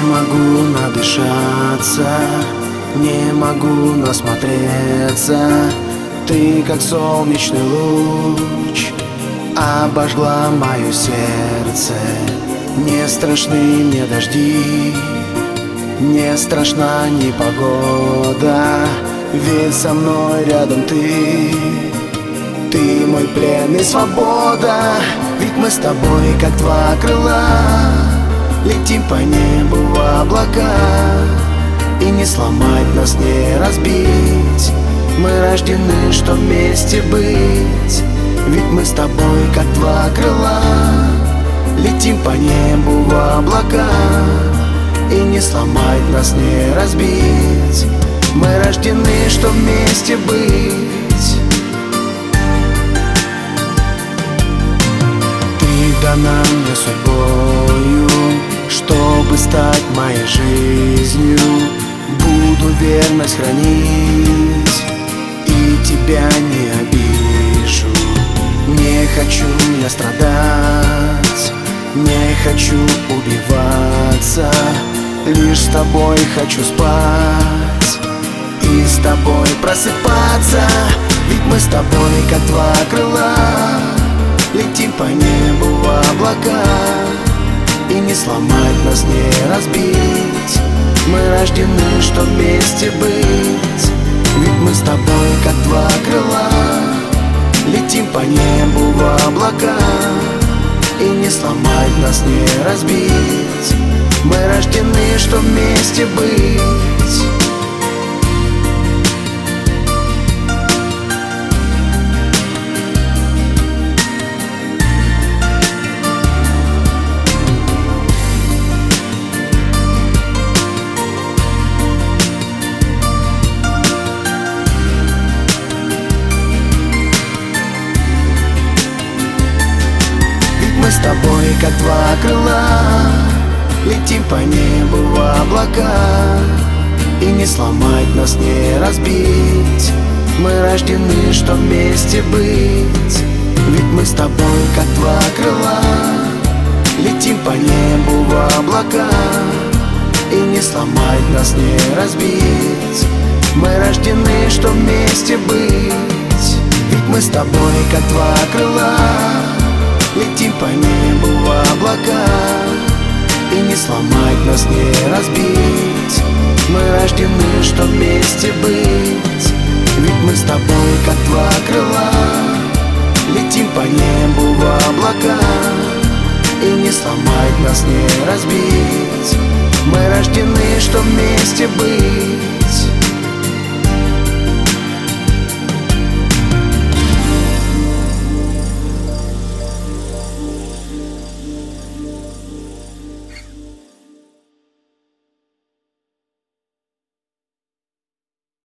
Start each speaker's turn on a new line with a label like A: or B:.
A: могу надышаться, не могу насмотреться. Ты, как солнечный луч, обожгла мое сердце. Не страшны мне дожди, не страшна непогода, ведь со мной рядом ты. Ты мой плен и свобода, ведь мы с тобой как два крыла. Летим по небу в облака, и не сломать нас, не разбить. Мы рождены, чтоб вместе быть, ведь мы с тобой как два крыла. Летим по небу в облака, и не сломать нас, не разбить. Мы рождены, чтоб вместе быть. Ты дана мне судьбою, чтобы стать моей жизнью. Буду верность хранить и тебя не обижу. Не хочу я страдать, не хочу убиваться. Лишь с тобой хочу спать и с тобой просыпаться. Ведь мы с тобой как два крыла, летим по небу в облака, и не сломать нас, не разбить. Мы рождены, чтоб вместе быть, ведь мы с тобой как два крыла. Летим по небу в облака, и не сломать нас, не разбить. Мы рождены, чтоб вместе быть. Мы с тобой как два крыла, летим по небу в облака, и не сломать нас, не разбить. Мы рождены, чтоб вместе быть, ведь мы с тобой как два крыла. Летим по небу в облака, и не сломать нас, не разбить. Мы рождены, чтоб вместе быть, ведь мы с тобой как два крыла. Летим по небу в облака, и не сломать нас, не разбить. Мы рождены, чтоб вместе быть, ведь мы с тобой как два крыла. Летим по небу в облака, и не сломать нас, не разбить. Мы рождены, чтоб вместе быть.